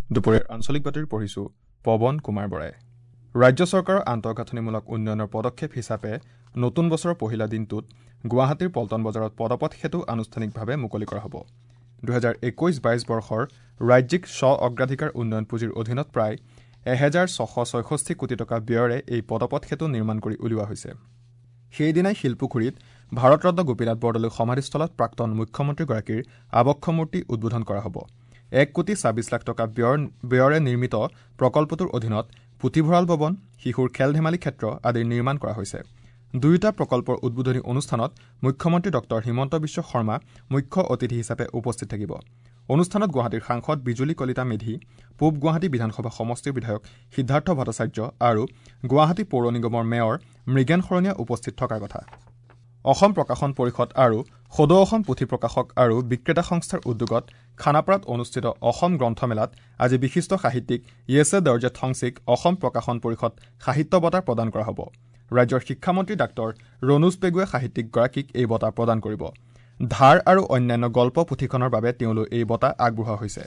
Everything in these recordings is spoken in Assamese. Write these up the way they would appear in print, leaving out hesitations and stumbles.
দুপৰীয়াৰ আঞ্চলিক বাতৰি পঢ়িছো পৱন কুমাৰ বৰাই। ৰাজ্য চৰকাৰৰ আন্তঃগাঁথনিমূলক উন্নয়নৰ পদক্ষেপ হিচাপে নতুন বছৰৰ পহিলা দিনটোত গুৱাহাটীৰ পল্টন বজাৰত পদপথ সেতু আনুষ্ঠানিকভাৱে মুকলি কৰা হ'ব। 2021-22 বৰ্ষৰ ৰাজ্যিক স্ব-অগ্ৰাধিকাৰ উন্নয়ন পুঁজিৰ অধীনত প্ৰায় 1666 কোটি টকা ব্যয়েৰে এই পদপথ সেতু নিৰ্মাণ কৰি উলিওৱা হৈছে। সেইদিনাই শিলপুখুৰীত ভাৰতৰত্ন গোপীনাথ বৰদলৈ সমাধিস্থলত প্ৰাক্তন মুখ্যমন্ত্ৰীগৰাকীৰ আবক্ষ মূৰ্তি উদ্বোধন কৰা হ'ব। 1,24 লাখ টকা ব্যয়েৰে নিৰ্মিত প্ৰকল্পটোৰ অধীনত পুথিভঁৰাল ভৱন, শিশুৰ খেল ধেমালি ক্ষেত্ৰ আদিৰ নিৰ্মাণ কৰা হৈছে। দুয়োটা প্ৰকল্পৰ উদ্বোধনী অনুষ্ঠানত মুখ্যমন্ত্ৰী ডঃ হিমন্ত বিশ্ব শৰ্মা মুখ্য অতিথি হিচাপে উপস্থিত থাকিব। অনুষ্ঠানত গুৱাহাটীৰ সাংসদ বিজুলী কলিতা মেধি, পূব গুৱাহাটী বিধানসভা সমষ্টিৰ বিধায়ক সিদ্ধাৰ্থ ভট্টাচাৰ্য আৰু গুৱাহাটী পৌৰ নিগমৰ মেয়ৰ মৃগেন শৰণীয়া উপস্থিত থকাৰ কথা। অসম প্ৰকাশন পৰিষদ আৰু সদৌ অসম পুথি প্ৰকাশক আৰু বিক্ৰেতা সংস্থাৰ উদ্যোগত খানাপাৰাত অনুষ্ঠিত অসম গ্ৰন্থমেলাত আজি বিশিষ্ট সাহিত্যিক য়েছে দৰ্জে থংছিক অসম প্ৰকাশন পৰিষদ সাহিত্য বঁটা প্ৰদান কৰা হ'ব। ৰাজ্যৰ শিক্ষামন্ত্ৰী ডাক্তৰ ৰণোজ পেগুৱে সাহিত্যিকগৰাকীক এই বঁটা প্ৰদান কৰিব। ধাৰ আৰু অন্যান্য গল্প পুথিখনৰ বাবে তেওঁলৈ এই বঁটা আগবঢ়োৱা হৈছে।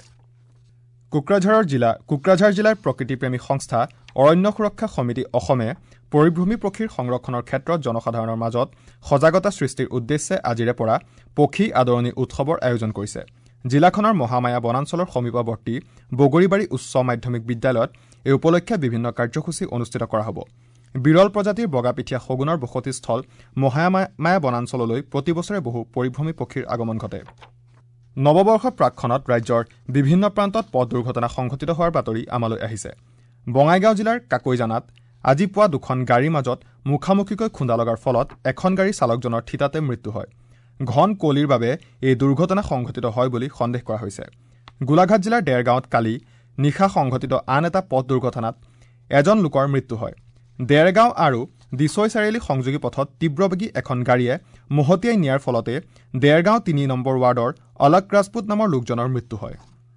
কোকৰাঝাৰ জিলাৰ প্ৰকৃতিপ্ৰেমী সংস্থা অৰণ্য সুৰক্ষা সমিতি অসমে পৰিভ্ৰমী পক্ষীৰ সংৰক্ষণৰ ক্ষেত্ৰত জনসাধাৰণৰ মাজত সজাগতা সৃষ্টিৰ উদ্দেশ্যে আজিৰে পৰা পক্ষী আদৰণি উৎসৱৰ আয়োজন কৰিছে। জিলাখনৰ মহামায়া বনাঞ্চলৰ সমীপৱৰ্তী বগৰীবাৰী উচ্চ মাধ্যমিক বিদ্যালয়ত এই উপলক্ষে বিভিন্ন কাৰ্যসূচী অনুষ্ঠিত কৰা হ'ব। বিৰল প্ৰজাতিৰ বগাপিঠীয়া শগুনৰ বসতিস্থল মহামায়া বনাঞ্চললৈ প্ৰতিবছৰে বহু পৰিভ্ৰমী পক্ষীৰ আগমন ঘটে। নৱবৰ্ষৰ প্ৰাকক্ষণত ৰাজ্যৰ বিভিন্ন প্ৰান্তত পথ দুৰ্ঘটনা সংঘটিত হোৱাৰ বাতৰি আমালৈ আহিছে। বঙাইগাঁও জিলাৰ কাকৈজানাত আজি পুৱা দুখন গাড়ীৰ মাজত মুখামুখিকৈ খুন্দা লগাৰ ফলত এখন গাড়ীৰ চালকজনৰ থিতাতে মৃত্যু হয়। ঘন কুঁৱলীৰ বাবে এই দুৰ্ঘটনা সংঘটিত হয় বুলি সন্দেহ কৰা হৈছে। গোলাঘাট জিলাৰ ডেৰগাঁৱত কালি নিশা সংঘটিত আন এটা পথ দুৰ্ঘটনাত এজন লোকৰ মৃত্যু হয়। ডেৰগাঁও আৰু দিছৈ চাৰিআলি সংযোগী পথত তীব্ৰবেগী এখন গাড়ীয়ে মহতিয়াই নিয়াৰ ফলতে ডেৰগাঁও ৩ নম্বৰ ৱাৰ্ডৰ অলক ৰাজপুত নামৰ লোকজনৰ মৃত্যু হয়।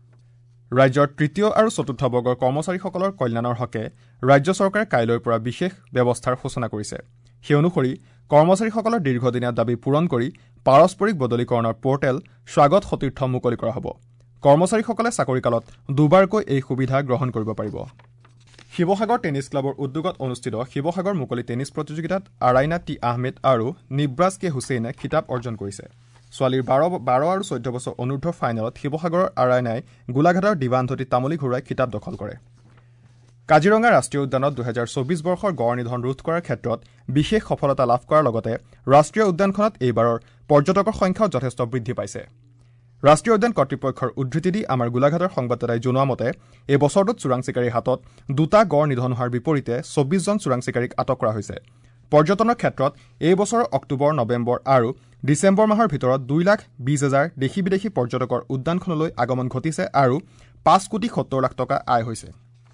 ৰাজ্যৰ তৃতীয় আৰু চতুৰ্থ বৰ্গৰ কৰ্মচাৰীসকলৰ কল্যাণৰ হকে ৰাজ্য চৰকাৰে কাইলৈৰ পৰা বিশেষ ব্যৱস্থাৰ সূচনা কৰিছে। সেই অনুসৰি কৰ্মচাৰীসকলৰ দীৰ্ঘদিনীয়া দাবী পূৰণ কৰি পাৰস্পৰিক বদলীকৰণৰ পৰ্টেল স্বাগত সতীৰ্থ মুকলি কৰা হ'ব। কৰ্মচাৰীসকলে চাকৰিকালত দুবাৰকৈ এই সুবিধা গ্ৰহণ কৰিব পাৰিব। শিৱসাগৰ টেনিছ ক্লাবৰ উদ্যোগত অনুষ্ঠিত শিৱসাগৰ মুকলি টেনিছ প্ৰতিযোগিতাত আৰাইনা টি আহমেদ আৰু নিব্ৰাজ কে হুছেইনে খিতাপ অৰ্জন কৰিছে। ছোৱালীৰ 12 আৰু 14 বছৰ অনুৰ্ধৰ ফাইনেলত শিৱসাগৰৰ আৰাইনাই গোলাঘাটৰ দিৱান্ধতী তামুলী ঘূৰাই খিতাপ দখল কৰে। কাজিৰঙা ৰাষ্ট্ৰীয় উদ্যানত 2024 বৰ্ষৰ গড় নিধন ৰোধ কৰাৰ ক্ষেত্ৰত বিশেষ সফলতা লাভ কৰাৰ লগতে ৰাষ্ট্ৰীয় উদ্যানখনত এইবাৰৰ পৰ্যটকৰ সংখ্যাও যথেষ্ট বৃদ্ধি পাইছে। ৰাষ্ট্ৰীয় উদ্যান কৰ্তৃপক্ষৰ উদ্ধৃতি দি আমাৰ গোলাঘাটৰ সংবাদদাতাই জনোৱা মতে এই বছৰটোত চোৰাং চিকাৰীৰ হাতত 2টা গড় নিধন হোৱাৰ বিপৰীতে 24জন চোৰাং চিকাৰীক আটক কৰা হৈছে। পৰ্যটনৰ ক্ষেত্ৰত এই বছৰৰ অক্টোবৰ, নৱেম্বৰ আৰু ডিচেম্বৰ মাহৰ ভিতৰত 2,20,000 দেশী বিদেশী পৰ্যটকৰ উদ্যানখনলৈ আগমন ঘটিছে আৰু 5,70 লাখ টকা আয় হৈছে।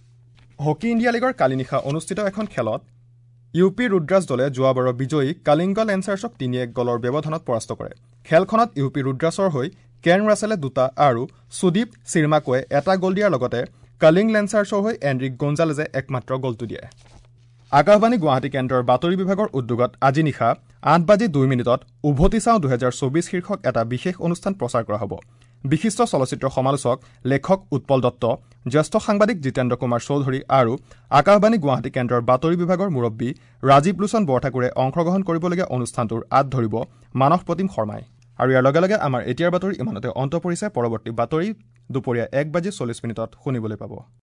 হকী ইণ্ডিয়া লীগৰ কালি নিশা অনুষ্ঠিত এখন খেলত ইউ পি ৰুদ্ৰাজ দলে যোৱাবাৰৰ বিজয়ী কালিংগ লেঞ্চাৰ্ছক 3-1 গ'লৰ ব্যৱধানত পৰাস্ত কৰে। খেলখনত ইউ পি ৰুদ্ৰাছৰ হৈ কেন ৰাছেলে 2টা আৰু সুদীপ চিৰমাকোৱে 1টা গ'ল দিয়াৰ লগতে কালিং লেঞ্চাৰ্ছৰ হৈ এণ্ড্ৰিক গঞ্জালেজে একমাত্ৰ গ'লটো দিয়ে। আকাশবাণী গুৱাহাটী কেন্দ্ৰৰ বাতৰি বিভাগৰ উদ্যোগত আজি নিশা 8:02 উভতি চাওঁ 2024 শীৰ্ষক এটা বিশেষ অনুষ্ঠান প্ৰচাৰ কৰা হ'ব। বিশিষ্ট চলচ্চিত্ৰ সমালোচক লেখক উৎপল দত্ত, জ্যেষ্ঠ সাংবাদিক জিতেন্দ্ৰ কুমাৰ চৌধুৰী আৰু আকাশবাণী গুৱাহাটী কেন্দ্ৰৰ বাতৰি বিভাগৰ মুৰব্বী ৰাজীৱ লোচন বৰঠাকুৰে অংশগ্ৰহণ কৰিবলগীয়া অনুষ্ঠানটোৰ আঁত ধৰিব মানস প্ৰতিম শৰ্মাই। আৰু ইয়াৰ লগে লগে আমাৰ এতিয়াৰ বাতৰি ইমানতে অন্ত পৰিছে। পৰৱৰ্তী বাতৰি দুপৰীয়া 1:40 শুনিবলৈ পাব।